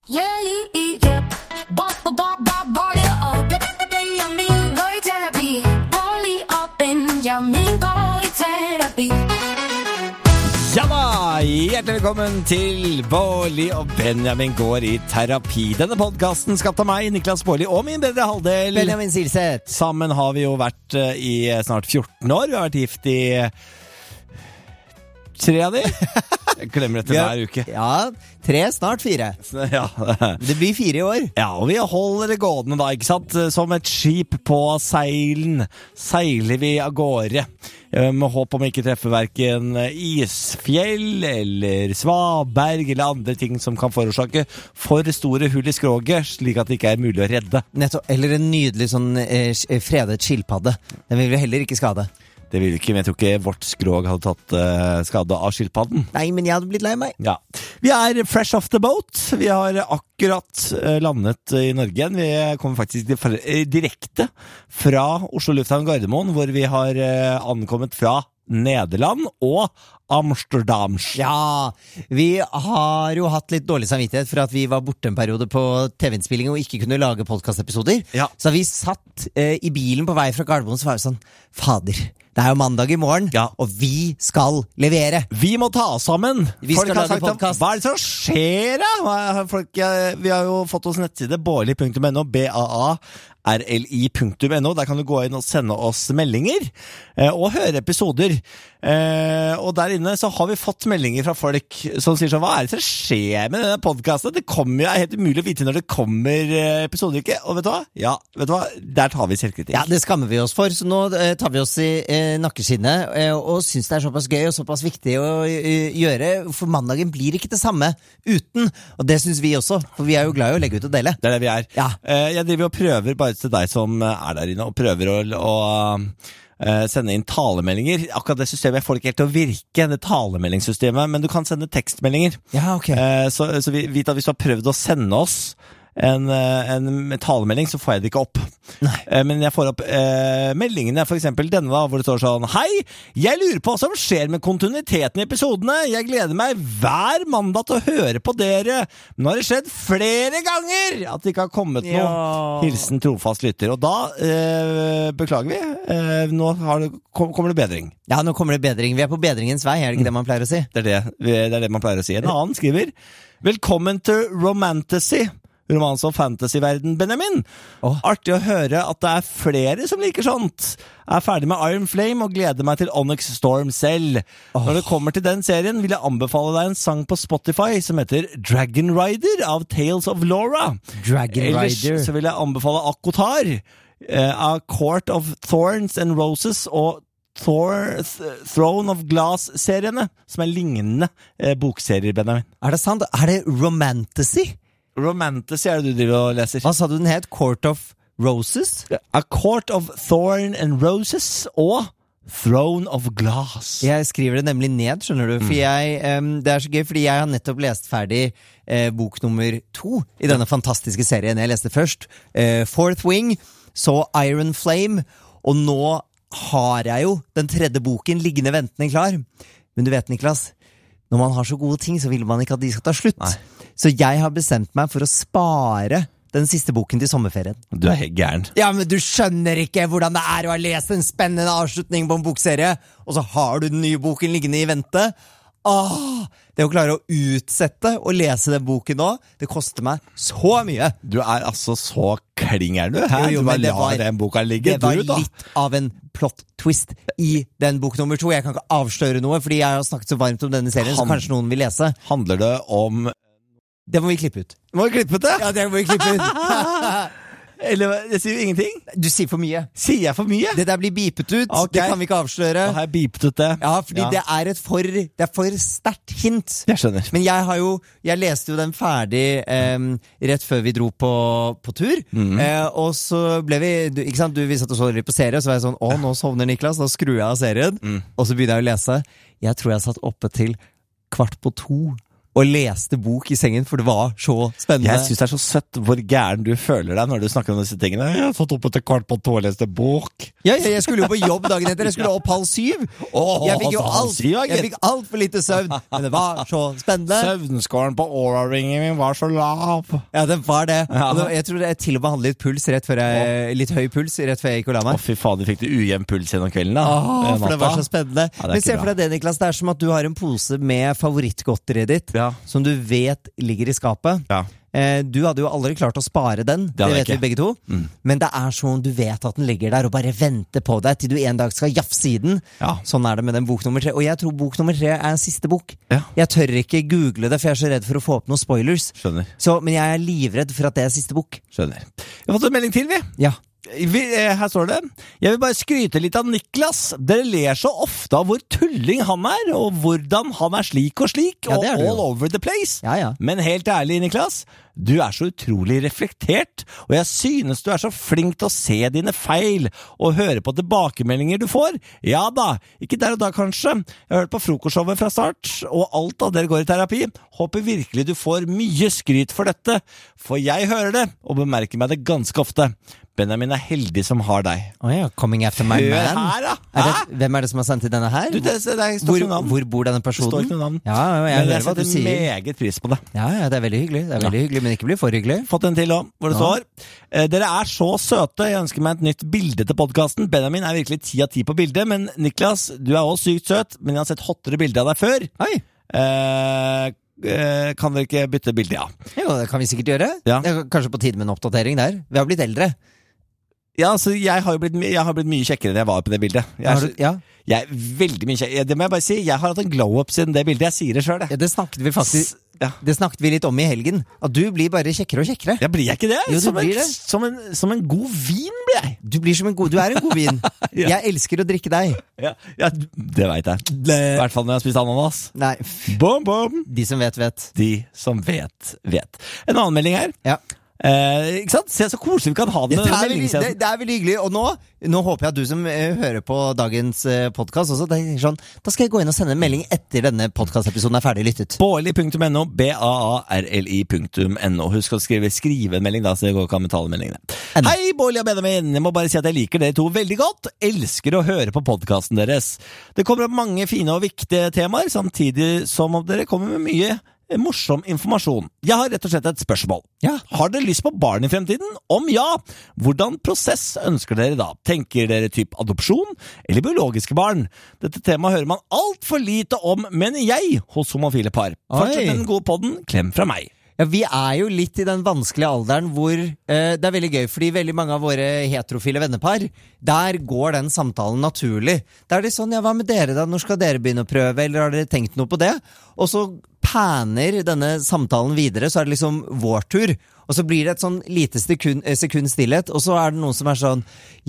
Ja da, hjertelig velkommen til Bårli og Benjamin går i terapi. Denne podcasten skapt av meg, Niklas Bårli, og min bedre halvdel Benjamin Silseth. Sammen har vi jo vært i snart 14 år. Vi har vært gift i 3 av de. Jeg glemmer dette hver uke. Ja, 3, snart 4. Ja. Det blir 4 i år. Ja, og vi holder det gående da, ikke sant? Som et skip på seilen seiler vi av gårde. Med håp om ikke treffe hverken isfjell eller svaberg eller andre ting som kan forårsake for store hull i skroget, slik at det ikke er mulig å redde. Nettopp, eller en nydelig sånn fredet skilpadde. Den vil vi heller ikke skade. Det vil ikke, men jeg tror ikke vårt skrog hadde tatt skade av skilpadden. Nei, men jeg hadde blitt lei meg. Ja. Vi er fresh off the boat. Vi har akkurat landet i Norge igjen. Vi kommer faktisk direkte fra Oslo Lufthavn Gardermoen, hvor vi har ankommet fra Nederland og Amsterdam. Ja, vi har jo hatt litt dårlig samvittighet for at vi var borte en periode på TV-innspilling og ikke kunne lage podcastepisoder. Ja. Så vi satt i bilen på vei fra Gardermoen, så var det sånn, fader, det er jo mandag i morgen, ja. Og vi skal levere. Vi må ta oss sammen. Vi skal lage podcast. Hva er det som skjer da? Vi har jo fått oss nettside Bårli.no, BAARLI.no. Der kan du gå inn og sende oss meldinger og høre episoder. Og der inne så har vi fått meldinger fra folk som sier sånn, hva er det som skjer med denne podcasten? Det kommer jo, er helt umulig å vite når det kommer episoder ikke. Og vet du hva? Ja, vet du hva? Der tar vi selvkritikk. Ja, det skammer vi oss for, så nå tar vi oss i nakkeskinnet og synes det er såpass gøy og såpass viktig å gjøre, for mandagen blir ikke det samme uten, og det synes vi også, for vi er jo glad i å legge ut og dele. Det er det vi er. Ja. Jeg driver og prøver bare til deg som er der inne, og prøver å sende inn talemeldinger. Akkurat det systemet får ikke helt til å virke, det talemeldingssystemet, men du kan sende tekstmeldinger. Ja, ok. Så vit at hvis du har prøvd å sende oss en talemelding, så får jeg det ikke opp. Men jeg får opp meldingene, for eksempel denne da, hvor det står sånn: Hei, jeg lurer på hva som skjer med kontinuiteten i episodene. Jeg gleder meg hver mandag til å høre på dere. Nå har det skjedd flere ganger at det ikke har kommet noe. Hilsen trofast lytter. Og da beklager vi. Nå kommer det bedring. Ja, nå kommer det bedring. Vi er på bedringens vei, er det ikke det man pleier å si? Det er det man pleier å si. En annen skriver: Velkommen til Romantasy, romans- og fantasy-verden, Benjamin. Artig å høre at det er flere som liker sånt. Jeg er ferdig med Iron Flame og gleder meg til Onyx Storm selv. Når det kommer til den serien, vil jeg anbefale deg en sang på Spotify som heter Dragon Rider av Tales of Laura. Ellers så vil jeg anbefale Akotar av Court of Thorns and Roses og Throne of Glass-seriene, som er lignende bokserier, Benjamin. Er det sant? Er det Romantasy? Romantasy er det du driver og leser. Hva sa du den het? Court of Roses? A Court of Thorn and Roses og Throne of Glass. Jeg skriver det nemlig ned, skjønner du, for det er så gøy, fordi jeg har nettopp lest ferdig bok nummer 2 i denne fantastiske serien. Jeg leste først Fourth Wing, så Iron Flame, og nå har jeg jo den 3. boken liggende ventende klar. Men du vet, Niklas, når man har så gode ting, så vil man ikke at de skal ta slutt. Nei. Så jeg har bestemt meg for å spare den siste boken til sommerferien. Du er helt gæren. Ja, men du skjønner ikke hvordan det er å ha lest en spennende avslutning på en bokserie, og så har du den nye boken liggende i vente. Det å klare å utsette og lese den boken nå, det koster meg så mye. Du er altså så klinger du her. Jo, du bare lar den boka ligge. Det var litt av en plot twist i den bok nummer 2. Jeg kan ikke avsløre noe, fordi jeg har snakket så varmt om denne serien, så kanskje noen vil lese. Handler det om... Det må vi klippe ut. Må vi klippe ut det? Ja, det må vi klippe ut. Eller, jeg sier jo ingenting. Du sier for mye. Sier jeg for mye? Det der blir bipet ut. Okay. Det kan vi ikke avsløre. Da har jeg bipet ut det. Ja, fordi det er for sterkt hint. Jeg skjønner. Men jeg leste jo den ferdig rett før vi dro på tur. Og så ble vi, ikke sant, vi satt og så litt på serie, og så var jeg sånn, nå sovner Niklas, da skrur jeg av serien. Og så begynner jeg å lese. Jeg tror jeg satt oppe til 1:15 og leste bok i sengen, for det var så spennende. Jeg synes det så søtt hvor gæren du føler deg når du snakker om disse tingene. Jeg har satt opp etter kvart på 2 og leste bok. Ja, jeg skulle jo på jobb dagen etter. Jeg skulle opp 6:30. Jeg fikk jo jeg fikk alt for lite søvn, men det var så spennende. Søvnskåren på Aura-ringen min var så lav. Ja, den var det. Jeg tror jeg til og med hadde litt puls litt høy puls rett før jeg gikk og la meg. Fy faen, fikk du ujevn puls gjennom kvelden da. For det var så spennende. Men se for deg det, Niklas, det som at du har en pose med favorittgodteriet ditt, som du vet ligger i skapet. Ja. Du hadde jo aldri klart å spare den, det vet vi begge to. Men det sånn du vet at den ligger der og bare venter på deg til du en dag skal jafse i den. Sånn det med den bok nummer 3. Og jeg tror bok nummer 3 en siste bok. Jeg tør ikke google det, for jeg så redd for å få opp noen spoilers. Skjønner. Men jeg livredd for at det siste bok. Skjønner. Vi har fått en melding til, vi. Ja. Her står det: jeg vil bare skryte litt av Niklas. Dere ler så ofte av hvor tulling han og hvordan han slik og slik, og all over the place. Men helt ærlig, Niklas, du så utrolig reflektert, og jeg synes du så flink til å se dine feil og høre på tilbakemeldinger du får. Ja da, ikke der og da kanskje. Jeg har hørt på frokostshowet fra start, og alt av dere går i terapi. Håper virkelig du får mye skryt for dette, for jeg hører det, og bemerker meg det ganske ofte. Benjamin heldig som har deg. Coming after my man. Her, hvem det som har sendt til denne her? Du, det står ikke navn. Hvor bor denne personen? Det står ikke navn. Jeg hører hva du sier. Men jeg setter meget pris på det. Det veldig hyggelig. Det veldig hyggelig, men ikke bli for hyggelig. Fått en til også, hvor det står: dere så søte, jeg ønsker meg et nytt bilde til podcasten. Benjamin virkelig 10 av 10 på bildet, men Niklas, du også sykt søt, men jeg har sett hottere bilder av deg før. Kan dere ikke bytte bilde, Jo, det kan vi sikkert gjøre. Det kanskje på tide med en oppdatering der. Vi har blitt eldre. Ja, altså, jeg har blitt mye kjekkere enn jeg var på det bildet. Jeg veldig mye kjekkere. Det må jeg bare si. Jeg har hatt en glow-up siden det bildet. Jeg sier det selv, det. Det snakket vi faktisk Det snakket vi litt om i helgen. At du blir bare kjekkere og kjekkere. Ja, blir jeg ikke det? Jo, du blir det. Som en god vin blir jeg. Du en god vin. Jeg elsker å drikke deg. Ja, det vet jeg. I hvert fall når jeg har spist ananas. Nei. Bom, bom. De som vet. De som vet. En annen melding her. Ja. Ikke sant? Se så koselig vi kan ha det. Det veldig hyggelig. Og nå håper jeg at du som hører på dagens podcast også, sånn, da skal jeg gå inn og sende en melding etter denne podcastepisoden ferdig lyttet. Bårli.no, BAARLI.no. Husk å skrive en melding da, så det går ikke an med talemeldingene. Hei, Bårli og Benjamin. Jeg må bare si at jeg liker dere to veldig godt. Elsker å høre på podcasten deres. Det kommer opp mange fine og viktige temaer, samtidig som dere kommer med mye morsom informasjon. Jeg har rett og slett et spørsmål. Har dere lyst på barn i fremtiden? Om ja, hvordan prosess ønsker dere da? Tenker dere typ adopsjon eller biologiske barn? Dette temaet hører man alt for lite om, mener jeg, hos homofile par. Fortsett den gode podden. Klem fra meg. Ja, vi jo litt i den vanskelige alderen hvor det veldig gøy, fordi veldig mange av våre heterofile vennepar, der går den samtalen naturlig. Der det sånn, hva med dere da? Når skal dere begynne å prøve? Eller har dere tenkt noe på det? Og så paner denne samtalen videre, så det liksom vår tur. Og så blir det et sånn lite sekund stillhet, og så det noen som sånn,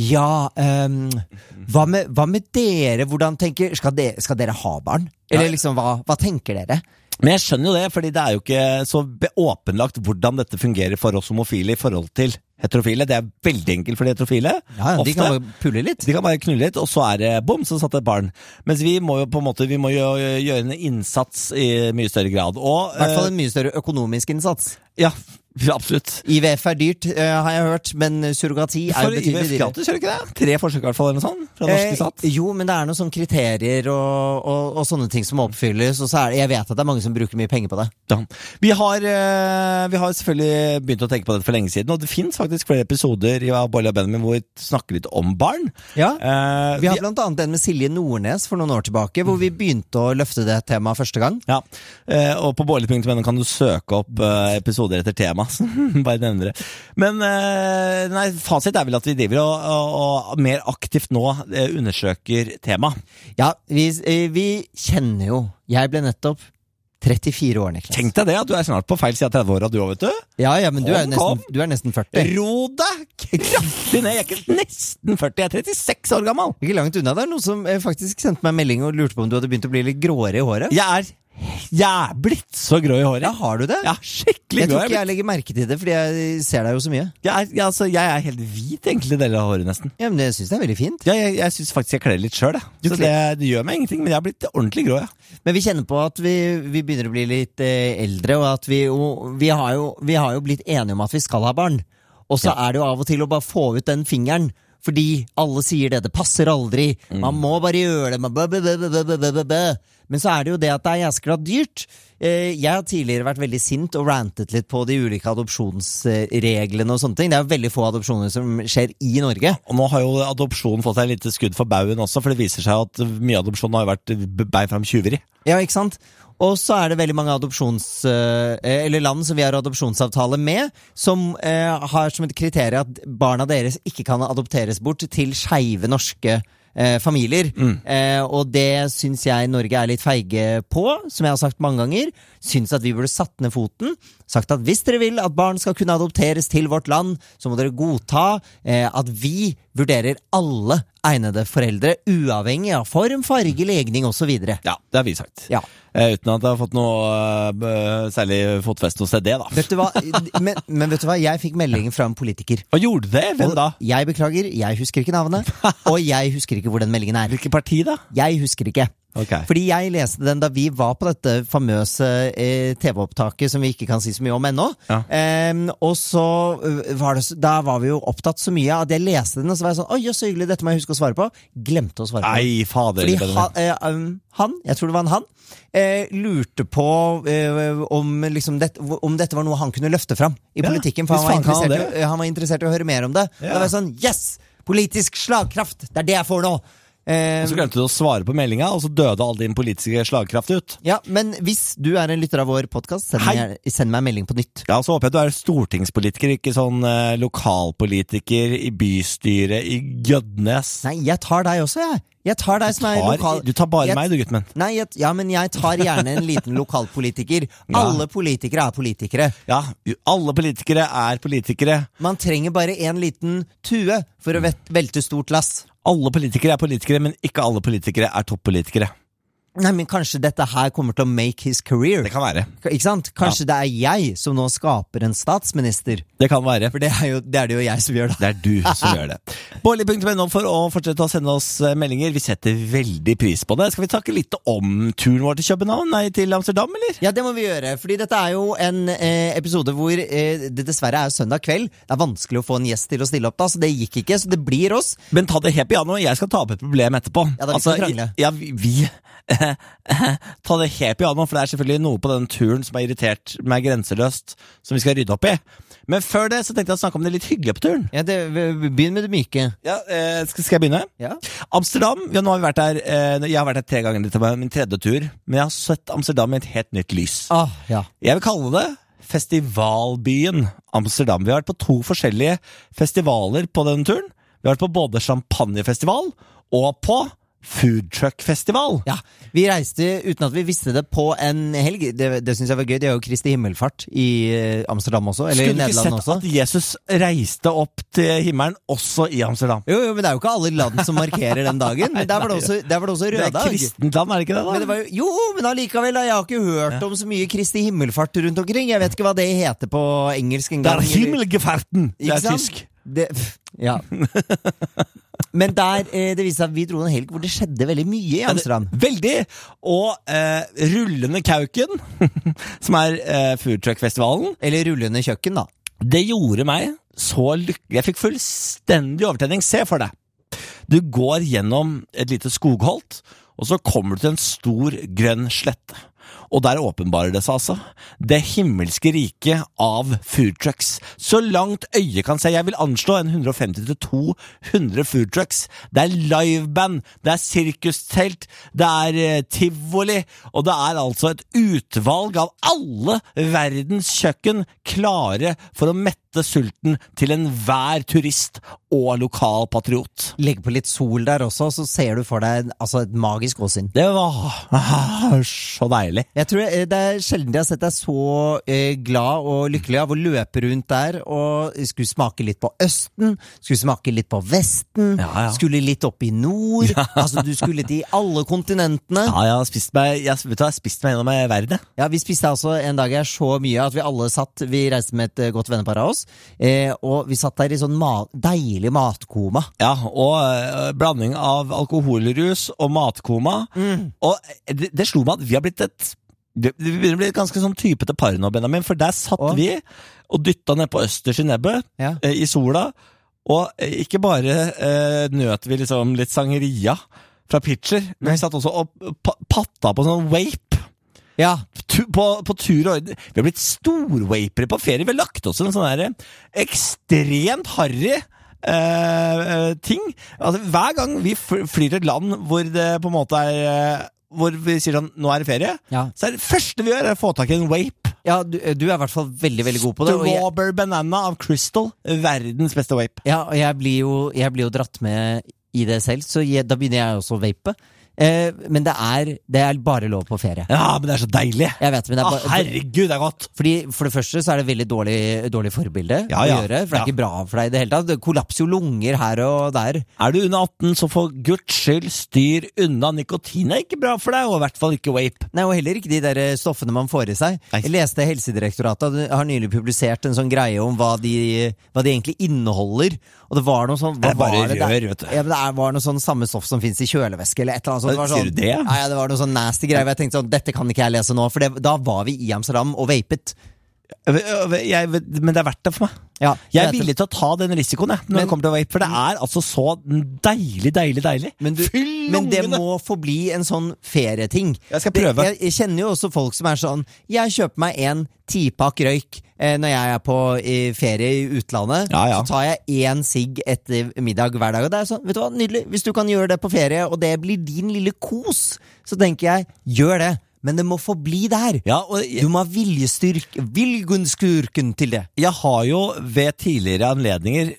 hva med dere? Hvordan tenker, skal dere ha barn? Eller liksom, hva tenker dere? Men jeg skjønner jo det, fordi det jo ikke så åpenlagt hvordan dette fungerer for oss homofile i forhold til heterofile. Det veldig enkelt for de heterofile. De kan bare pulle litt. De kan bare knulle litt, og så det bom, så satt et barn. Mens vi må jo på en måte, gjøre en innsats i mye større grad. Og, i hvert fall en mye større økonomisk innsats. Ja, absolutt. IVF dyrt, har jeg hørt, men surrogati jo betydelig IVF gratis, gjør det ikke det? 3 forsøk i hvert fall, eller noe sånt, fra norske stat. Jo, men det noen sånne kriterier og sånne ting som må oppfylles, og så jeg vet at det mange som bruker mye penger på det. Ja. Vi har selvfølgelig begynt å tenke på det for lenge siden, og det finnes faktisk flere episoder i Bårli og Benjamin hvor vi snakker litt om barn. Ja, vi har blant annet en med Silje Nordnes for noen år tilbake, hvor vi begynte å løfte det temaet første gang. Ja, og på Bårli.no kan du søke opp episoder etter tema. Bare nevne det. Men fasit vel at vi driver og mer aktivt nå undersøker tema. Ja, vi kjenner jo. Jeg ble nettopp 34 år, Niklas. Tenk deg det, at du snart på feil side av 30 år, du også, vet du. Ja, men du nesten 40. Ro deg! kraftig ned. Jeg er ikke nesten 40, jeg er 36 år gammel. Ikke langt unna. Det er noen som faktisk sendte meg en melding og lurte på om du hadde begynt å bli litt gråere i håret. Jeg er blitt så grå i håret. Ja, har du det? Ja, skikkelig Jeg grå. tror ikke jeg legger merke til det, fordi jeg ser deg jo så mye. Jeg er helt hvit egentlig deler av håret nesten. Ja, men jeg synes det er veldig fint. Ja, jeg synes faktisk jeg kler litt selv. Så det gjør meg ingenting, men jeg har blitt ordentlig grå, ja. Men vi kjenner på at vi begynner å bli litt eldre, og at vi har jo blitt enige om at vi skal ha barn. Og så er det jo av og til å bare få ut den fingeren, fordi alle sier det passer aldri, man må bare gjøre det, men så er det jo det at det er jæskla dyrt. Jeg har tidligere vært veldig sint og rantet litt på de ulike adopsjonsreglene og sånne ting. Det er jo veldig få adopsjoner som skjer i Norge. Og nå har jo adopsjonen fått seg litt skudd for bauen også, for det viser seg at mye adopsjon har jo vært bein fram tjuveri. Ja, ikke sant? Og så er det veldig mange eller land som vi har adopsjonsavtale med, som har som et kriterium at barna deres ikke kan adopteres bort til skeive norske familier. Og det syns jeg Norge er litt feige på, som jeg har sagt mange ganger. Syns at vi burde satt ned foten, sagt at hvis dere vil at barn skal kunne adopteres til vårt land, så må dere godta at vi vurderer alle egnede foreldre, uavhengig av form, farge, legning og så videre. Ja, det har vi sagt. Ja. Uten at det har fått noe særlig fotfest hos det da. Vet du hva? Men vet du hva? Jeg fikk melding fra en politiker. Og gjorde det? Hvem da? Jeg beklager, jeg husker ikke navnet, og jeg husker ikke hvor den meldingen er. Hvilket parti da? Jeg husker ikke. Okay. Fordi jeg leste den da vi var på dette famøse TV-opptaket som vi ikke kan si så mye om ennå. Ja. Og så da var vi jo opptatt så mye at jeg leste den, og så var jeg sånn, oi, så hyggelig, dette må jeg huske å svare på. Glemte å svare på. Nei, fader. Fordi jeg tror det var han, lurte på om dette var noe han kunne løfte fram i politikken, for han var interessert i å høre mer om det. Ja. Da var jeg sånn, yes! Politisk slagkraft! Det er det jeg får nå! Og så glemte du å svare på meldinga, og så døde all din politiske slagkraft ut. Ja, men hvis du er en lytter av vår podcast, send meg en melding på nytt. Ja, så håper jeg at du er stortingspolitiker, ikke sånn lokalpolitiker i bystyret i Gjødnes. Nei, jeg tar deg også, jeg. Jeg tar deg som er lokal... Du tar bare meg, du, gutten min. Nei, men jeg tar gjerne en liten lokalpolitiker. Ja. Alle politikere er politikere. Ja, alle politikere er politikere. Man trenger bare en liten tue for å velte stort lass. Alle politikere er politikere, men ikke alle politikere er toppolitikere. Nei, men kanskje dette her kommer til å make his career. Det kan være. Ikke sant? Kanskje det er jeg som nå skaper en statsminister. Det kan være. For det er det jo jeg som gjør det. Det er du som gjør det. Bårli.no for å fortsette å sende oss meldinger. Vi setter veldig pris på det. Skal vi takke litt om turen vår til København? Nei, til Amsterdam, eller? Ja, det må vi gjøre. Fordi dette er jo en episode hvor det dessverre er søndag kveld. Det er vanskelig å få en gjest til å stille opp da, så det gikk ikke. Så det blir oss. Men ta det helt piano. Jeg skal ta opp et problem etterpå. Ja, da vi skal krangle. Ja, vi ta det helt piano, for det er selvfølgelig noe på den turen som har irritert meg grenseløst, som vi skal rydde opp i. Men før det så tenkte jeg å snakke om det litt hyggelige på turen. Ja, begynn med det myke. Ja, skal jeg begynne? Ja. Amsterdam, ja, nå har vi vært der, jeg har vært der 3 ganger, dette var min 3. tur, men jeg har sett Amsterdam i et helt nytt lys. Ja. Jeg vil kalle det festivalbyen Amsterdam. Vi har vært på 2 forskjellige festivaler på denne turen. Vi har vært på både champagnefestival og på foodtruck-festival. Ja, vi reiste uten at vi visste det på en helg. Det synes jeg var gøy. Det er jo Kristi himmelfart i Amsterdam også, eller i Nederland også. Skulle du ikke sett at Jesus reiste opp til himmelen også i Amsterdam? Jo, men det er jo ikke alle land som markerer den dagen. Men der var det også røddag. Det er kristent land, er det ikke det da? Men det var men allikevel, jeg har ikke hørt om så mye Kristi himmelfart rundt omkring. Jeg vet ikke hva det heter på engelsk engang. Det er himmelgefarten. Det er tysk. Ja. Men det viser seg at vi dro en helg hvor det skjedde veldig mye i Amsterdam. Veldig! Og Rullende Kauken, som er foodtruck-festivalen. Eller Rullende Kjøkken, da. Det gjorde meg så lykkelig. Jeg fikk fullstendig overtenning. Se for deg. Du går gjennom et lite skogholt, og så kommer du til en stor grønn slette. Og der åpenbarer det seg altså det himmelske riket av foodtrucks. Så langt øyet kan se, jeg vil anslå en 150-200 foodtrucks. Det er liveband, det er sirkustelt, det er tivoli, og det er altså et utvalg av alle verdens kjøkken klare for å mette sulten til enhver turist og lokal patriot. Legg på litt sol der også, så ser du for deg et magisk åsyn. Det var så deilig. herlig. Jeg tror det sjelden jeg har sett deg så glad og lykkelig av å løpe rundt der og skulle smake litt på Østen, skulle smake litt på Vesten, skulle litt opp i nord, altså du skulle til alle kontinentene. Ja, jeg har spist meg gjennom verden. Ja, vi spiste altså en dag her så mye at vi alle vi reiste med et godt vennepar av oss, og vi satt der i sånn deilig matkoma. Ja, og blanding av alkoholrus og matkoma, og det slo meg at vi har blitt vi begynner å bli et ganske sånn typete par nå, Benjamin, for der satt vi og dyttet ned på Østers i nebbet, i sola, og ikke bare nøt vi liksom litt sangeria fra pitcher, men vi satt også og patta på sånn vape. Ja. På tur og vi har blitt storvapere på ferie. Vi har lagt oss en sånn her ekstremt harry ting. Altså, hver gang vi flyr et land hvor det på en måte hvor vi sier sånn, nå er det ferie, så det første vi gjør å få tak i en vape. Ja, du er i hvert fall veldig, veldig god på det. Strawberry Banana av Crystal, verdens beste vape. Ja, og jeg blir jo dratt med i det selv, så da begynner jeg også å vape. Men det er bare lov på ferie. Ja, men det er så deilig. Jeg vet, men det er bare, herregud, det er godt. Fordi for det første så er det veldig dårlig forbilde å gjøre, for det er ikke bra for deg i det hele tatt. Det kollapser jo lunger her og der. Er du under 18, så for Guds skyld styr unna. Nikotin er ikke bra for deg, og i hvert fall ikke vape. Nei, og heller ikke de der stoffene man får i seg. Jeg leste Helsedirektoratet har nylig publisert en sånn greie om hva de egentlig inneholder, og det var noe sånn det var vet du. Ja, men det var noe sånn samme stoff som finnes i kjølevæske eller et eller annet. Det var sånn, sier du det? Ja, det var noe sånn nasty greier. Jeg tenkte sånn, dette kan ikke jeg lese nå, for da var vi i Amsterdam og vapet. Men det er verdt det for meg. Ja, jeg er villig til å ta den risikoen når det kommer til å vape, for det er altså så deilig. Men det må få bli en sånn ferieting. Jeg skal prøve. Jeg kjenner jo også folk som er sånn, jeg kjøper meg en 10-pakk røyk når jeg er på ferie i utlandet, så tar jeg en sigg etter middag hver dag, og det er sånn, vet du hva, nydelig, hvis du kan gjøre det på ferie, og det blir din lille kos, så tenker jeg, gjør det. Men det må få bli der. Ja, du må ha viljeskurken til det. Jeg har jo ved tidligere anledninger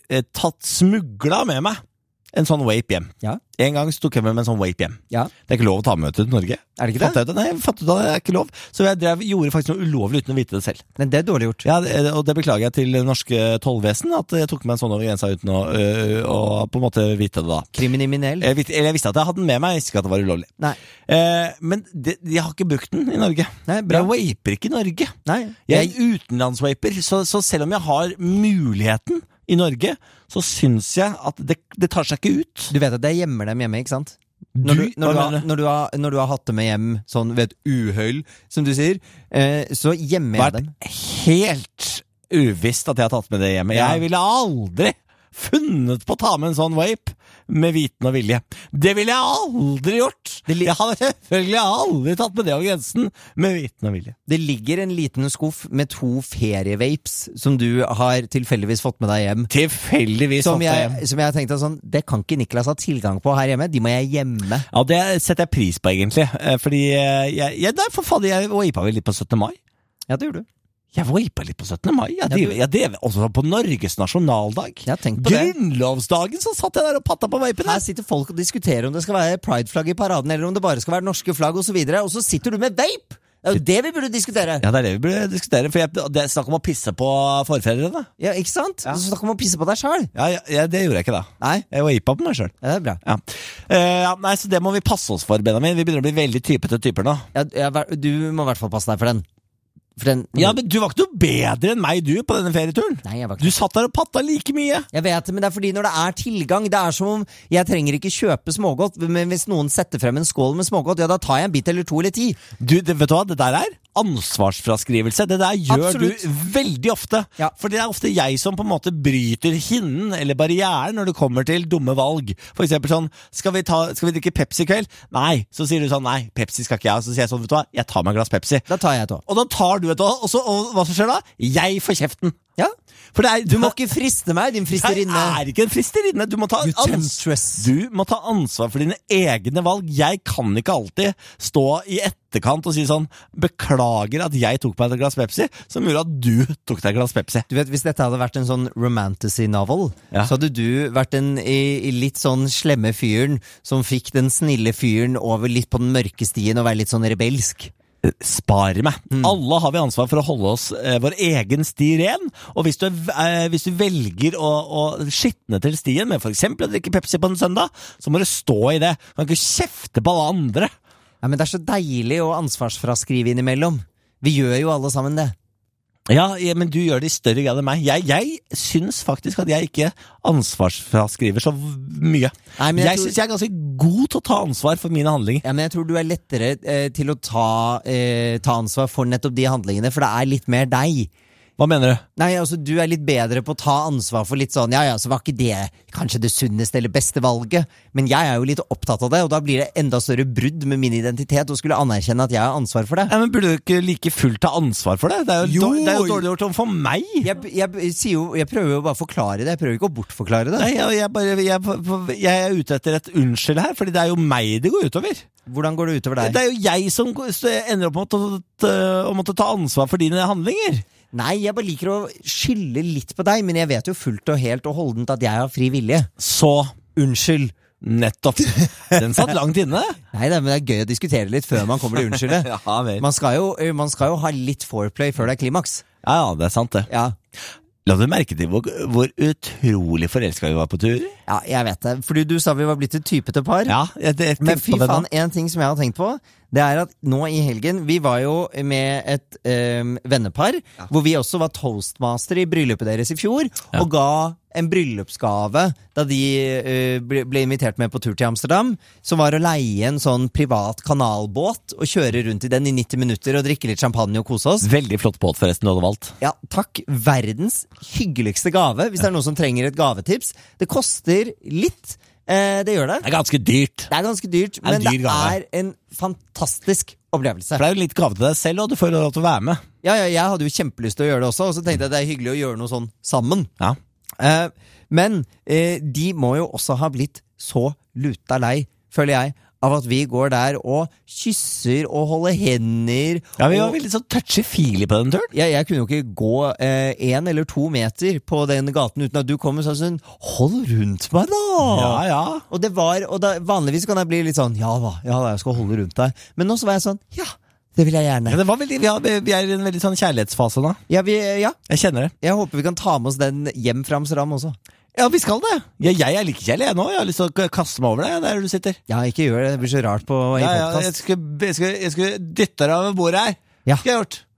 smugla med meg en sånn vape hjem. Ja. En gang så tok jeg med en sånn vape hjem. Ja. Det er ikke lov å ta med til Norge. Er det ikke det? Nei, jeg fattet ut at det er ikke lov. Så jeg gjorde faktisk noe ulovlig uten å vite det selv. Men det er dårlig gjort. Ja, og det beklager jeg til norske tollvesen, at jeg tok med en sånn over grensa uten å på en måte vite det da. Kriminell? Jeg visste at jeg hadde den med meg, jeg visste ikke at det var ulovlig. Nei. Men jeg har ikke brukt den i Norge. Nei, bra. Jeg vaper ikke i Norge. Nei. Jeg er utenlandsvaper, så selv om jeg har muligheten i Norge, så synes jeg at det tar seg ikke ut. Du vet at jeg gjemmer dem hjemme, ikke sant? Når du har hatt dem med hjem sånn ved et uhøll, som du sier, så gjemmer jeg dem. Helt uvisst at jeg har tatt med det hjemme. Jeg ville aldri funnet på å ta med en sånn vape med viten og vilje. Det ville jeg aldri gjort. Jeg hadde selvfølgelig aldri tatt med det over grensen med viten og vilje. Det ligger en liten skuff med 2 ferievapes som du har tilfeldigvis fått med deg hjem. Som jeg har tenkt sånn, det kan ikke Niklas ha tilgang på her hjemme, de må jeg gjemme. Ja, det setter jeg pris på egentlig, fordi jeg vapa vel litt på 17. mai. Ja, det gjorde du. Jeg vapa litt på 17. mai. Jeg drev også på Norges nasjonaldag. Grunnlovsdagen, så satt jeg der og patta på vapen. Her sitter folk og diskuterer om det skal være prideflagg i paraden, eller om det bare skal være norske flagg og så videre, og så sitter du med vape! Det er jo det vi burde diskutere. Ja, det er det vi burde diskutere, for det er snakk om å pisse på forfedrene. Ja, ikke sant? Ja. Så snakk om å pisse på deg selv. Ja, det gjorde jeg ikke da. Nei. Jeg vapa på meg selv. Ja, det er bra. Ja. Nei, så det må vi passe oss for, Benjamin. Vi begynner å bli veldig typete typer nå. Ja, du må i hvert fall passe deg for den. Ja, men du var ikke noe bedre enn meg på denne ferieturen. Nei, jeg var ikke. Du satt der og patta like mye. Jeg vet det, men det er fordi når det er tilgang, det er som om jeg trenger ikke kjøpe smågodt, men hvis noen setter frem en skål med smågodt, ja, da tar jeg en bit eller 2 eller 10. Vet du hva, det der er ansvarsfraskrivelse. Det der gjør Absolutt. Du veldig ofte. Ja. For det er ofte jeg som på en måte bryter hinnen eller barrieren når det kommer til dumme valg. For eksempel sånn, skal vi drikke Pepsi i kveld? Nei. Så sier du sånn, nei, Pepsi skal ikke jeg. Så sier jeg sånn, vet du hva, jeg tar meg et glass Pepsi. Da tar jeg et også. Og da tar du et også, og hva som skjer da? Jeg får kjeften. Ja. For du må ikke friste meg, din fristerinne. Jeg er ikke en fristerinne. Du må ta ansvar for dine egne valg. Jeg kan ikke alltid stå i etterkant og si sånn, beklager at jeg tok meg et glass Pepsi, som gjorde at du tok deg et glass Pepsi. Du vet, hvis dette hadde vært en sånn romantasy novel, så hadde du vært i litt sånn slemme fyren som fikk den snille fyren over litt på den mørke stien og være litt sånn rebelsk. Spare meg. Alle har vi ansvar for å holde oss vår egen sti ren, og hvis du velger å skitne til stien med for eksempel å drikke Pepsi på en søndag, så må du stå i det. Du kan ikke kjefte på alle andre. Ja, men det er så deilig å ansvarsfraskrive innimellom. Vi gjør jo alle sammen det. Ja, men du gjør det i større grad enn meg. Jeg syns faktisk at jeg ikke ansvarsfraskriver så mye. Nei, men jeg synes jeg er ganske god til å ta ansvar for mine handlinger. Ja, men jeg tror du er lettere til å ta ansvar for nettopp de handlingene, for det er litt mer deg. Hva mener du? Nei, altså du er litt bedre på å ta ansvar for litt sånn, ja, så var ikke det kanskje det sunneste eller beste valget, men jeg er jo litt opptatt av det, og da blir det enda større brudd med min identitet, og skulle anerkjenne at jeg har ansvar for det. Ja, men burde du ikke like fullt ta ansvar for det? Det er jo dårlig gjort for meg. Jeg prøver jo bare å forklare det, jeg prøver ikke å bortforklare det. Nei, jeg er ute etter et unnskyld her, fordi det er jo meg det går utover. Hvordan går det utover deg? Det er jo jeg som ender opp med å måtte ta ansvar for dine handlinger. Nei, jeg bare liker å skylde litt på deg, men jeg vet jo fullt og helt og holdent at jeg har fri vilje. Så, unnskyld. Nettopp. Den satt langt inne. Nei, men det er gøy å diskutere litt før man kommer til unnskylde. Ja, man skal jo ha litt foreplay før det er klimaks. Ja, det er sant det. Ja. La du merke til hvor utrolig forelsket vi var på tur? Ja, jeg vet det. Fordi du sa vi var blitt et typete par. Ja, men fy faen, en ting som jeg har tenkt på, det er at nå i helgen, vi var jo med et vennepar, hvor vi også var toastmaster i bryllupet deres i fjor, og ga en bryllupsgave da de ble invitert med på tur til Amsterdam, som var å leie en sånn privat kanalbåt og kjøre rundt i den i 90 minutter og drikke litt champagne og kose oss. Veldig flott båt forresten du hadde valgt. Ja, takk. Verdens hyggeligste gave, hvis det er noen som trenger et gavetips. Det koster litt. Det gjør det. Det er ganske dyrt. Det er ganske dyrt, men det er en fantastisk opplevelse. For det er jo litt gave til deg selv, og du får lov til å være med. Ja, jeg hadde jo kjempelyst til å gjøre det også, og så tenkte jeg det er hyggelig å gjøre noe sånn sammen. Ja. Men de må jo også ha blitt så luta lei, føler jeg, av at vi går der og kysser og holder hender. Ja, vi var veldig så touchy-feely på den turen. Jeg kunne jo ikke gå 1 eller 2 meter på den gaten uten at du kom og sa sånn, hold rundt meg da! Ja. Og vanligvis kan jeg bli litt sånn, ja da, jeg skal holde rundt deg. Men nå så var jeg sånn, ja, det vil jeg gjerne. Ja, det var veldig, vi er i en veldig sånn kjærlighetsfase nå. Ja. Jeg kjenner det. Jeg håper vi kan ta med oss den hjem fra Amsterdam også. Ja, vi skal det. Jeg er like kjærlig jeg nå. Jeg har lyst til å kaste meg over deg der du sitter. Ja, ikke gjør det. Det blir så rart på i podcast. Jeg skulle dytte deg over bordet her. Ja. Skal jeg gjort?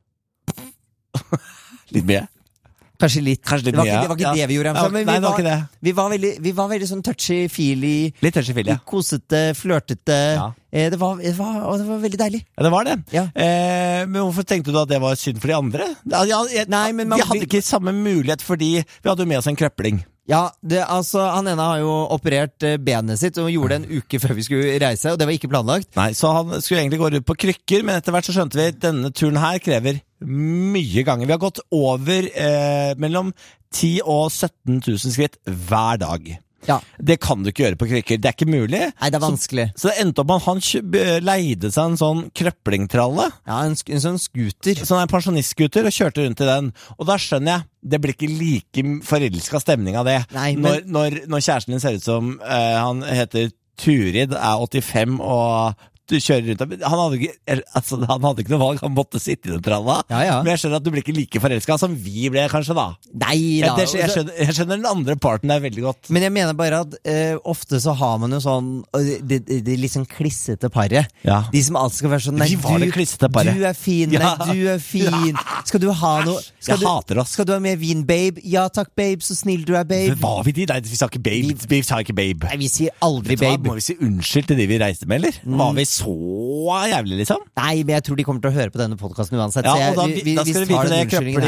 Litt mye. Kanskje litt mye. Det var ikke det vi gjorde. Ja, men nei, det var ikke det. Vi var veldig sånn touchy-feely. Litt touchy-feely, ja. Kosete, flørtete. Ja. Det var veldig deilig. Ja, det var det. Ja. Men hvorfor tenkte du at det var synd for de andre? Nei, men vi hadde ikke samme mulighet fordi vi hadde jo med oss en krøpling. Ja, han ene har jo operert benet sitt og gjorde det en uke før vi skulle reise, og det var ikke planlagt. Nei, så han skulle egentlig gå ut på krykker, men etter hvert så skjønte vi at denne turen her krever mye ganger. Vi har gått over mellom 10 og 17 000 skritt hver dag. Ja. Det kan du ikke gjøre på krykker. Det er ikke mulig. Nei, det er vanskelig. Så det endte opp med at han leide seg en sånn krøplingtralle. Ja, en sånn scooter. Sånn en pensjonistscooter, og kjørte rundt i den. Og da skjønner jeg, det blir ikke like forelsket stemning av det. Nei, men når kjæresten din ser ut som han heter Turid, er 85 og du kjører rundt. Han hadde ikke noe valg, han måtte sitte i den tralla. Ja. Men jeg skjønner at du blir ikke like forelsket som vi ble, kanskje da. Nei da. Jeg skjønner den andre parten der veldig godt. Men jeg mener bare at ofte så har man jo sånn det litt sånn klissete paret. Ja. De som alltid skal være sånn, nei, du er fin, ja. Nei, du er fin. Skal du ha noe? Hater oss. Skal du ha mer vin, babe? Ja takk, babe, så snill du er, babe. Var vi de? Nei, vi sa ikke babe. Vi sa ikke babe. Nei, vi sier aldri babe. Må vi si unnskyld til de vi reiste med, eller? Var vi så jævlig, liksom? Nei, men jeg tror de kommer til å høre på denne podcasten uansett. Ja, og da skal du vite det,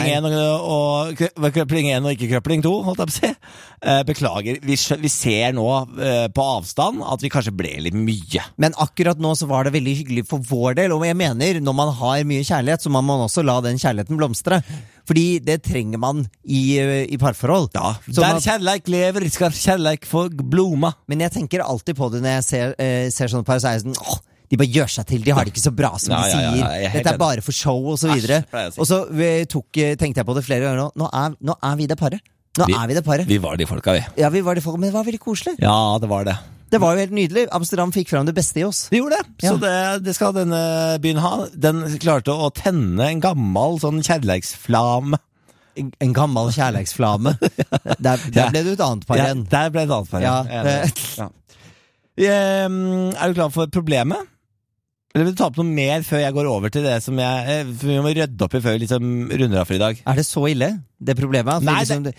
krøpling 1 og ikke krøpling 2, holdt jeg på å si. Beklager, vi ser nå på avstand at vi kanskje ble litt mye. Men akkurat nå så var det veldig hyggelig for vår del, og jeg mener, når man har mye kjærlighet, så må man også la den kjærligheten blomstre. Fordi det trenger man i parforhold. Ja, der kjærleik lever, skal kjærleik få bloma. Men jeg tenker alltid på det når jeg ser sånne par, så er jeg sånn, de bare gjør seg til, de har det ikke så bra som de sier. Dette er bare for show og så videre. Og så tenkte jeg på det flere ganger nå. Nå er vi det paret. Er vi det paret. Vi var de folka, vi. Ja, vi var de folka, men det var veldig koselig. Ja, det var det. Det var jo helt nydelig. Amsterdam fikk frem det beste i oss. De gjorde det, så det skal denne byen ha. Den klarte å tenne en gammel sånn kjærleiksflame. En gammel kjærleiksflame. Der ble det et annet par igjen. Der ble det et annet par igjen. Er du klar for problemet? Eller vil du ta opp noe mer før jeg går over til det som vi må rydde opp i før vi liksom runder av for i dag? Er det så ille, det problemet? Nei,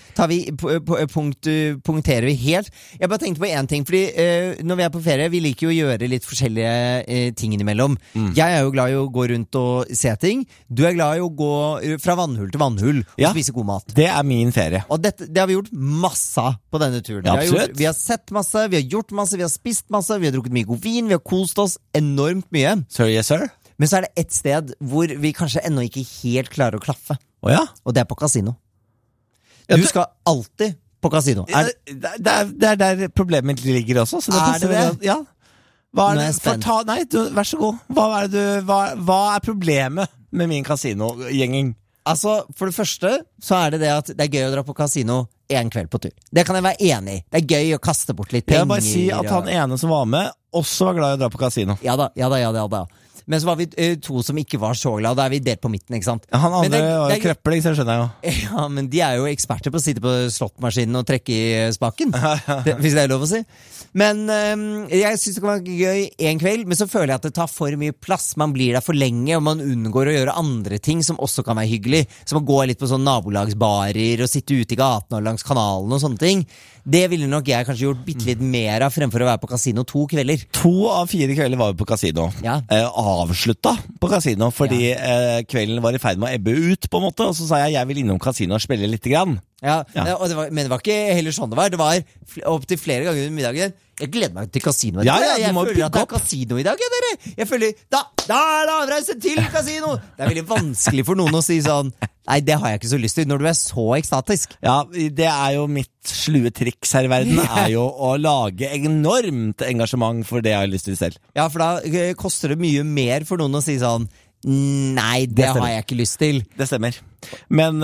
punkterer vi helt? Jeg bare tenkte på en ting, fordi når vi er på ferie, vi liker jo å gjøre litt forskjellige ting innimellom. Jeg er jo glad i å gå rundt og se ting. Du er glad i å gå fra vannhull til vannhull og spise god mat. Det er min ferie. Og det har vi gjort masse på denne turen. Vi har sett masse, vi har gjort masse, vi har spist masse, vi har drukket mye god vin, vi har kost oss enormt mye. Sir, yes, sir. Men så er det et sted hvor vi kanskje ennå ikke helt klarer å klaffe. Og det er på kasino. Du skal alltid på kasino. Det er der problemet mitt ligger også. Så er det det? Ja. Hva er det? Vær så god. Hva er problemet med min kasinogjenging? Altså, for det første så er det at det er gøy å dra på kasino en kveld på tur. Det kan jeg være enig i. Det er gøy å kaste bort litt penger. Jeg vil bare si at han ene som var med også var glad i å dra på kasino. Ja da. Men så var vi to som ikke var så glad. Da er vi delt på midten, ikke sant? Han andre var jo krøpling, så skjønner jeg jo. Ja, men de er jo eksperter på å sitte på slottmaskinen og trekke i spaken. Hvis det er lov å si. Men jeg synes det kan være gøy en kveld, men så føler jeg at det tar for mye plass. Man blir der for lenge, og man unngår å gjøre andre ting som også kan være hyggelig. Som å gå litt på sånn nabolagsbarer og sitte ute i gaten og langs kanalen og sånne ting. Det ville nok jeg kanskje gjort bitte litt mer av fremfor å være på kasino 2 kvelder. 2 av 4 kvelder var vi på kasino. Avslutta på kasino, fordi kvelden var i ferd med å ebbe ut, på en måte. Og så sa jeg vil innom kasino og spille litt grann. Men det var ikke heller sånn det var. Det var opp til flere ganger under middagen. Jeg gleder meg til kasino. Jeg føler at det er kasino i dag, dere. Jeg føler, da er det avreise til kasino. Det er veldig vanskelig for noen å si sånn, nei, det har jeg ikke så lyst til, når du er så ekstatisk. Ja, det er jo mitt slue triks her i verden, er jo å lage enormt engasjement for det jeg har lyst til selv. Ja, for da koster det mye mer for noen å si sånn, nei, det har jeg ikke lyst til. Det stemmer. Men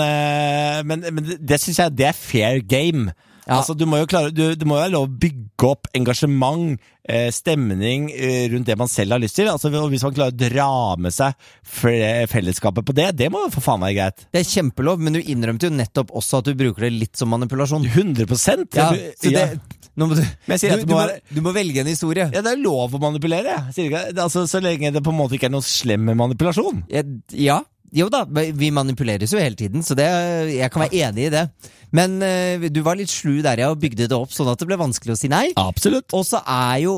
det synes jeg, det er fair game. Altså, du må jo ha lov å bygge opp engasjement, stemning rundt det man selv har lyst til. Altså, hvis man klarer å dra med seg fellesskapet på det må jo for faen være greit. Det er kjempelov, men du innrømte jo nettopp også at du bruker det litt som manipulasjon. 100%. Du må velge en historie. Ja, det er lov å manipulere. Altså, så lenge det på en måte ikke er noe slem med manipulasjon. Jo da, vi manipuleres jo hele tiden, så jeg kan være enig i det. Men du var litt slu der og bygde det opp sånn at det ble vanskelig å si nei. Absolutt. Og så er jo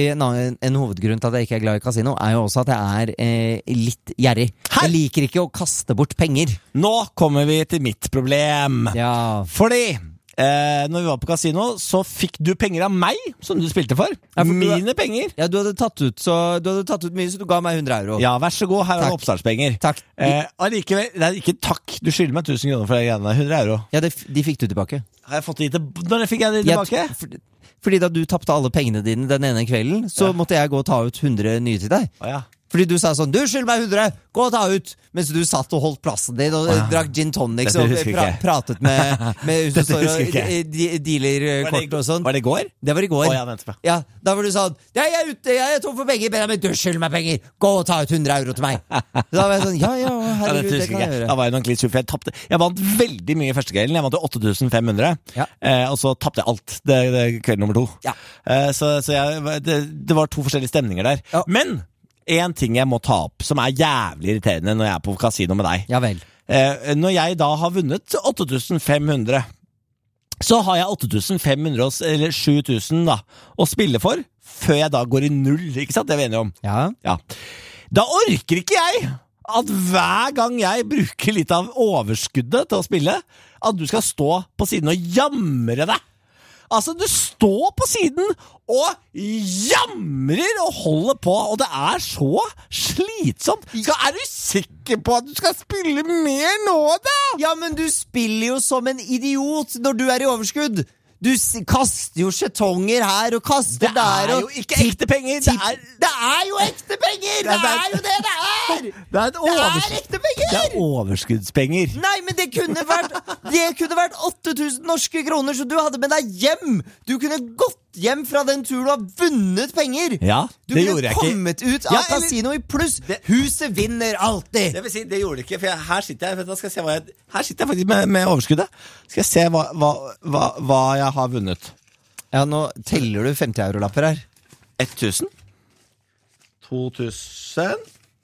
en hovedgrunn til at jeg ikke er glad i kasino, er jo også at jeg er litt gjerrig. Jeg liker ikke å kaste bort penger. Nå kommer vi til mitt problem. Fordi når vi var på kasino, så fikk du penger av meg, som du spilte for. Mine penger. Ja, du hadde tatt ut mye, så du ga meg 100 euro. Ja, vær så god, her er oppstartspenger. Takk. Allikevel, det er ikke takk. Du skylder meg 1000 kroner for det greiene. 100 euro. Ja, de fikk du tilbake. Har jeg fått det Når fikk jeg det tilbake? Fordi da du tappte alle pengene dine den ene kvelden, så måtte jeg gå og ta ut 100 nye til deg. Fordi du sa sånn, du skylder meg 100, gå og ta ut, mens du satt og holdt plassen din og drakk gin tonics og pratet med hun som står og dealer kort og sånn. Var det i går? Det var i går. Ja, da var du sånn, jeg er ute, jeg er tom for penger, men du skylder meg penger, gå og ta ut 100 euro til meg. Da var jeg sånn, herregud, det kan jeg gjøre. Da var jeg nok litt sur, for jeg tappte. Jeg vant veldig mye første kvelden, jeg vant 8500, og så tappte jeg alt det kvelden nummer 2. Så det var 2 forskjellige stemninger der. Men en ting jeg må ta opp, som er jævlig irriterende når jeg er på kasino med deg. Ja vel. Når jeg da har vunnet 8500, så har jeg 8500 eller 7000 da, å spille for, før jeg da går i null, ikke sant? Det er vi enige om. Ja. Da orker ikke jeg at hver gang jeg bruker litt av overskuddet til å spille, at du skal stå på siden og jamre deg. Altså, du står på siden og jamrer og holder på, og det er så slitsomt. Er du sikker på at du skal spille mer nå, da? Ja, men du spiller jo som en idiot når du er i overskudd. Du kaster jo skjetonger her og kaster der. Det er jo ikke ekte penger. Det er jo ekte penger! Det er jo det det er! Det er ekte penger! Det er overskuddspenger. Nei, men det kunne vært 8000 norske kroner som du hadde med deg hjem. Du kunne gått hjem fra den turen og har vunnet penger. Ja, Du det kunne gjorde jeg ikke. kommet ut av kasino i pluss. Huset vinner alltid. Det vil si, det gjorde det ikke, for her sitter jeg, vet du, skal jeg se her sitter jeg faktisk med overskuddet. Skal jeg se hva jeg har vunnet. Ja, nå teller du 50 eurolapper her. 1000 2000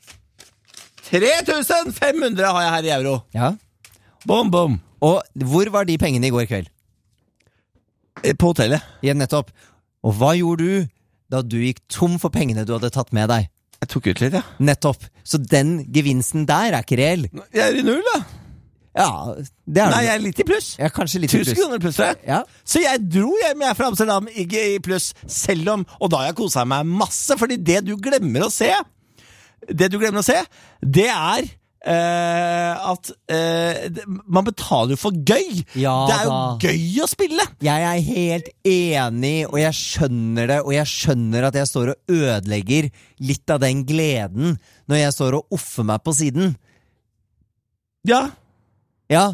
3500 har jeg her i euro. Ja. Bom, bom. Og hvor var de pengene i går kveld? På hotellet. Igjen nettopp. Og hva gjorde du da du gikk tom for pengene du hadde tatt med deg? Jeg tok ut litt, ja. Nettopp. Så den gevinsten der er ikke reell. Jeg er i null, da. Ja, det er Nei, jeg er litt i pluss. Ja, kanskje litt i 1000 pluss. kroner pluss, tror jeg. Ja. Så jeg dro hjem fra Amsterdam ikke i pluss, selv om, og da har jeg koset meg masse, fordi det du glemmer å se, det er at man betaler jo for gøy. Ja, det er jo da. gøy å spille. Jeg er helt enig, og jeg skjønner det, og jeg skjønner at jeg står og ødelegger litt av den gleden når jeg står og offer meg på siden. Ja. Ja.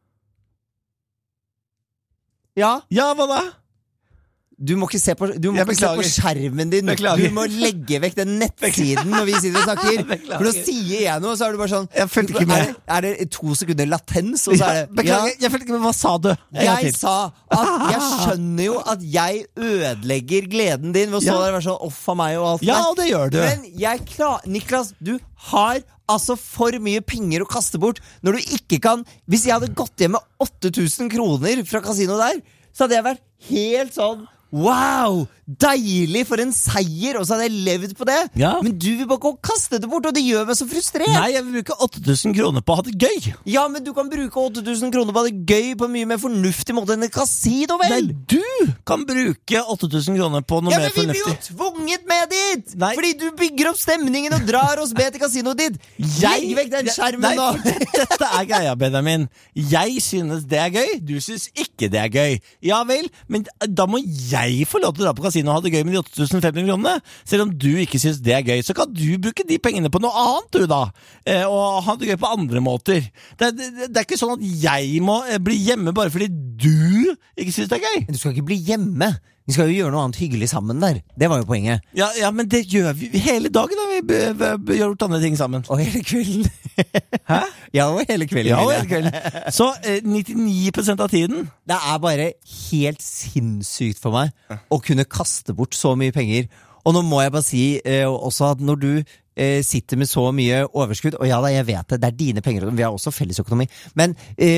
Ja. Ja, hva da? Du må ikke se på, skjermen din. Beklager. Du må legge vekk den nettsiden når vi sitter og snakker. Beklager. For da sier jeg noe, så er du bare sånn. Jeg følte ikke med. Er det 2 sekunder latens, og så er det Beklager, jeg følte ikke med. Hva sa du? Jeg sa at jeg skjønner jo at jeg ødelegger gleden din ved å stå der og være sånn off av meg og alt. Ja, det gjør du. Men Niklas, du har altså for mye penger å kaste bort når du ikke kan. Hvis jeg hadde gått hjem med 8000 kroner fra kasino der, så hadde jeg vært helt sånn wow, deilig for en seier, og så hadde jeg levd på det. Ja. Men du vil bare gå og kaste det bort, og det gjør meg så frustrert. Nei, jeg vil bruke 8000 kroner på å ha det gøy. Ja, men du kan bruke 8000 kroner på å ha det gøy på en mye mer fornuftig måte enn et kasino, vel? Nei, du kan bruke 8000 kroner på noe Ja, mer men vi blir fornuftig. jo tvunget med dit! Nei. Fordi du bygger opp stemningen og drar oss med til kasinoet ditt. Legg vekk den skjermen nå! Dette er greia, Benjamin. Jeg synes det er gøy, du synes ikke det er gøy. Ja vel, men da må jeg få lov til å dra på kasino og ha det gøy med de 8500 kronene. Selv om du ikke synes det er gøy, så kan du bruke de pengene på noe annet, du da. Og ha det gøy på andre måter. Det er ikke sånn at jeg må bli hjemme bare fordi du ikke synes det er gøy. Du skal ikke bli hjemme. Vi skal jo gjøre noe annet hyggelig sammen der. Det var jo poenget. Ja, men det gjør vi hele dagen da vi har gjort andre ting sammen. Og hele kvelden. Hæ? Ja, og hele kvelden. Ja, og hele kvelden. Så 99% av tiden. Det er bare helt sinnssykt for meg å kunne kaste bort så mye penger. Og nå må jeg bare si også at når du sitter med så mye overskudd, og ja da, jeg vet det, det er dine penger, vi har også fellesøkonomi, men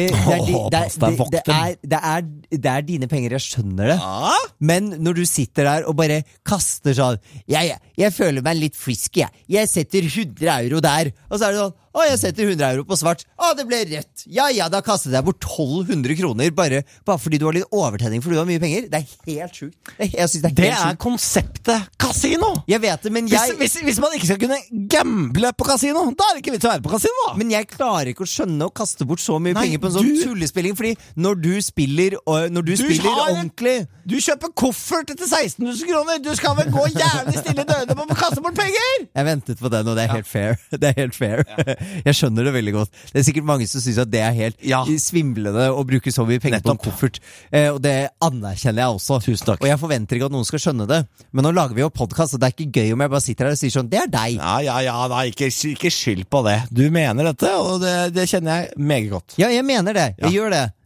det er dine penger, jeg skjønner det. Ja? Men når du sitter der og bare kaster sånn, jeg føler meg litt frisk, jeg setter 100 euro der, og så er det sånn, jeg setter 100 euro på svart, det ble rødt, ja, da kastet jeg bort 1200 kroner, bare fordi du har litt overtenning, fordi du har mye penger. Det er helt sjukt. Jeg synes det er helt sjukt. Konseptet kasino. Jeg vet det, men hvis man ikke skal kunne gamble på kasino, da er det ikke vits å være på kasino da. Men jeg klarer ikke å skjønne å kaste bort så mye penger på en sånn tullespilling, fordi når du spiller ordentlig. Du kjøper koffert til 16 000 kroner, du skal vel gå jævlig stille i dørene på å kaste bort penger! Jeg ventet på den, og det er helt fair. Det er helt fair. Jeg skjønner det veldig godt. Det er sikkert mange som synes at det er helt svimlende å bruke så mye penger på en koffert. Og det anerkjenner jeg også. Tusen takk. Og jeg forventer ikke at noen skal skjønne det. Men nå lager vi jo podcast, og det er ikke gøy om jeg bare sitter her og sier sånn, det er deg. Ja, da, ikke skyld på det. Du mener dette, og det kjenner jeg meget godt. Ja, jeg mener det. Jeg gjør det.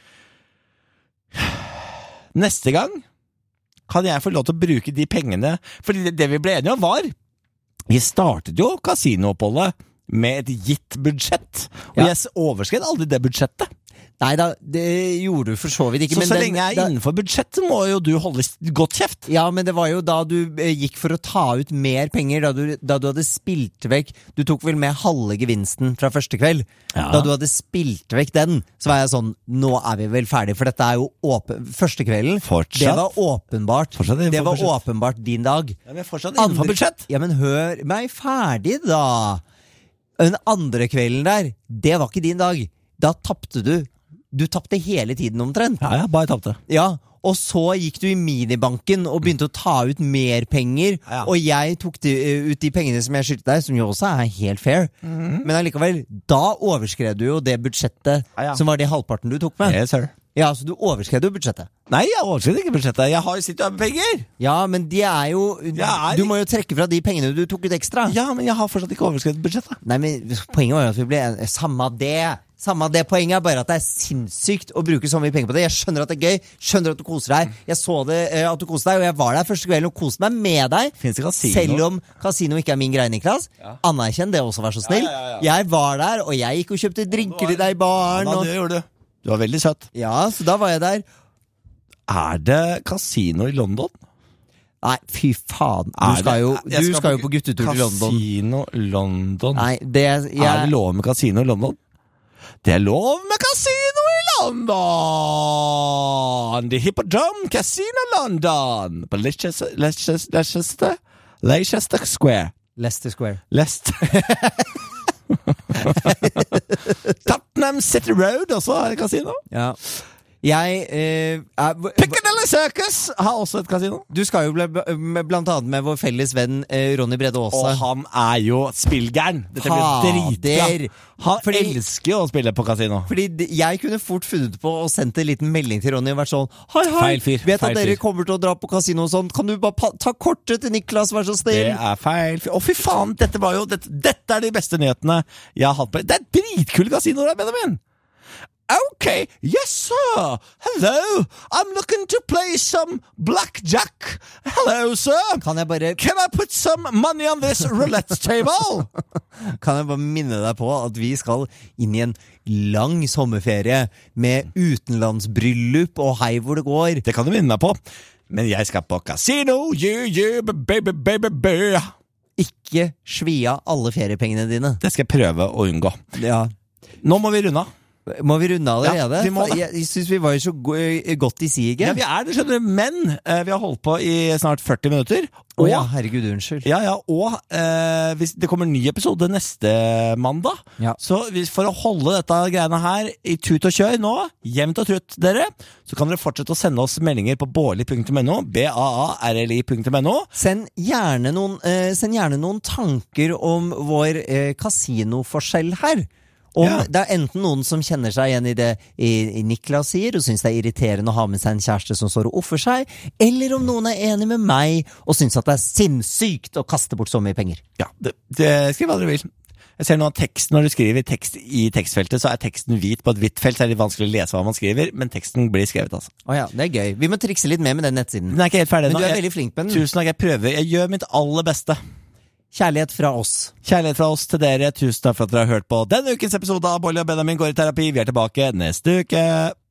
Neste gang kan jeg få lov til å bruke de pengene, fordi det vi ble enige om var, vi startet jo kasinooppholdet med et gitt budsjett, og jeg overskred aldri det budsjettet. Nei da, det gjorde du for så vidt ikke. Så lenge jeg er innenfor budsjett, må jo du holde godt kjeft. Ja, men det var jo da du gikk for å ta ut mer penger, da du hadde spilt vekk. Du tok vel med halve gevinsten fra første kveld. Ja. Da du hadde spilt vekk den, så var jeg sånn, nå er vi vel ferdig, for dette er jo første kvelden. Fortsatt. Det var åpenbart. Det var åpenbart din dag. Ja, men fortsatt innenfor budsjett. Ja, men hør meg ferdig da. Den andre kvelden der, det var ikke din dag. Da tappte du. Du tappte hele tiden omtrent. Ja, bare tappte. Ja, og så gikk du i minibanken og begynte å ta ut mer penger, og jeg tok ut de pengene som jeg skyldte deg, som jo også er helt fair. Men allikevel, da overskred du jo det budsjettet som var de halvparten du tok med. Yes, sir. Ja, så du overskred jo budsjettet. Nei, jeg overskred ikke budsjettet. Jeg har jo sitt med penger. Ja, men de er jo Du må jo trekke fra de pengene du tok ut ekstra. Ja, men jeg har fortsatt ikke overskredet budsjettet. Nei, men poenget var jo at vi ble Samme det, poenget er bare at det er sinnssykt å bruke så mye penger på det. Jeg skjønner at det er gøy, skjønner at du koser deg. Jeg så det, at du koser deg, og jeg var der første kvelden og koste meg med deg. Finnes det kasino? Selv om kasino ikke er min greie, Niklas. Ja. Anerkjenn det også, vær så snill. Ja. Jeg var der, og jeg gikk og kjøpte drinker til deg, barn. Ja, det gjorde du. Du var veldig søt. Ja, så da var jeg der. Er det kasino i London? Nei, fy faen. Du skal jo på guttetur til London. Kasino London. Nei, Er det lov med kasino i London? Det er lov med kasino i London! The Hippodrome Casino London! På Leicester Square. Leicester Square. Tottenham City Road også er det kasino. Ja. Piccadilly Circus har også et kasino. Du skal jo blant annet med vår felles venn Ronny Brede Aase. Og han er jo spillgæren. Dette blir dritbra. Han elsker jo å spille på kasino. Fordi jeg kunne fort funnet på og sendt en liten melding til Ronny og vært sånn: Hei, feil fyr. Vet at dere kommer til å dra på kasino og sånn. Kan du bare ta kortet til Niklas, vær så snill? Det er feil fyr. Å, fy faen, dette er de beste nyhetene jeg har hatt på. Det er dritkule kasinoer der, Benjamin. Okay, yes sir. Hello, I'm looking to play some blackjack. Hello sir. Can I put some money on this roulette table? Kan jeg bare minne deg på at vi skal inn i en lang sommerferie med utenlandsbryllup og hei hvor det går. Det kan du minne deg på. Men jeg skal på kasino, baby. Ikke svi av alle feriepengene dine. Det skal jeg prøve å unngå. Ja. Nå må vi runde av. Må vi runde allerede? Ja, vi må det. Jeg synes vi var jo så godt i siget. Ja, vi er det, skjønner du. Men vi har holdt på i snart 40 minutter. Og, herregud, unnskyld. Ja, og hvis det kommer en ny episode neste mandag, så for å holde dette greiene her i tut og kjør nå, jevnt og trutt dere, så kan dere fortsette å sende oss meldinger på baarli.no, baarli.no. Send gjerne noen tanker om vår kasinoforskjell her. Det er enten noen som kjenner seg igjen i det Niklas sier og synes det er irriterende å ha med seg en kjæreste som står og offer seg, eller om noen er enig med meg og synes at det er sinnssykt å kaste bort så mye penger. Ja, skriv hva dere vil. Jeg ser noe av teksten, når du skriver tekst i tekstfeltet, så er teksten hvit på et hvitt felt, så er det litt vanskelig å lese hva man skriver, men teksten blir skrevet, altså. Åja, det er gøy. Vi må trikse litt mer med den nettsiden. Den er ikke helt ferdig nå. Men du er veldig flink med den. Tusen takk, jeg prøver. Jeg gjør mitt aller beste. Kjærlighet fra oss. Kjærlighet fra oss til dere. Tusen takk for at dere har hørt på denne ukens episode av Baarli og Benjamin går i terapi. Vi er tilbake neste uke.